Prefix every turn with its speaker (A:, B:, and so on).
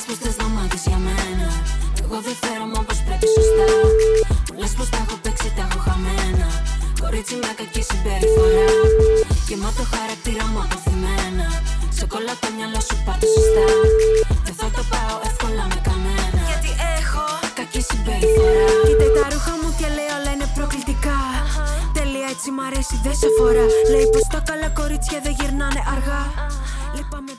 A: λες πως θες να μάθεις για μένα. Κι εγώ δεν φέρομαι όπως πρέπει σωστά. Μου λες πως τα έχω παίξει, τα έχω χαμένα. Κορίτσι με κακή συμπεριφορά. Γεμάτο χαρακτήρα μου αποθυμένα. Σε κολλά το μυαλό σου πάτε σωστά. Δεν θα το πάω εύκολα με κανένα. Γιατί έχω κακή συμπεριφορά.
B: Κοίтай τα ρούχα μου και λέει όλα είναι προκλητικά. Τέλεια έτσι μ' αρέσει δεν σε αφορά. Λέει πως τα καλά κορίτσια δεν γυρνάνε αργά. Λυπάμαι